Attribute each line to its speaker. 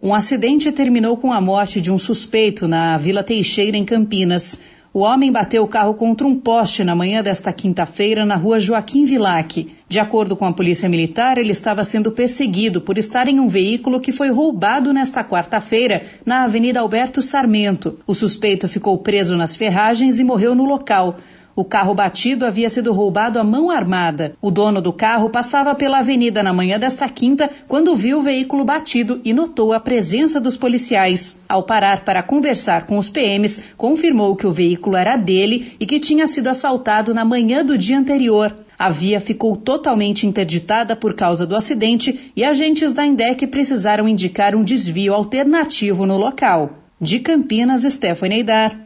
Speaker 1: Um acidente terminou com a morte de um suspeito na Vila Teixeira, em Campinas. O homem bateu o carro contra um poste na manhã desta quinta-feira na rua Joaquim Vilac. De acordo com a Polícia Militar, ele estava sendo perseguido por estar em um veículo que foi roubado nesta quarta-feira na Avenida Alberto Sarmento. O suspeito ficou preso nas ferragens e morreu no local. O carro batido havia sido roubado à mão armada. O dono do carro passava pela avenida na manhã desta quinta quando viu o veículo batido e notou a presença dos policiais. Ao parar para conversar com os PMs, confirmou que o veículo era dele e que tinha sido assaltado na manhã do dia anterior. A via ficou totalmente interditada por causa do acidente e agentes da INDEC precisaram indicar um desvio alternativo no local. De Campinas, Stephanie Aidar.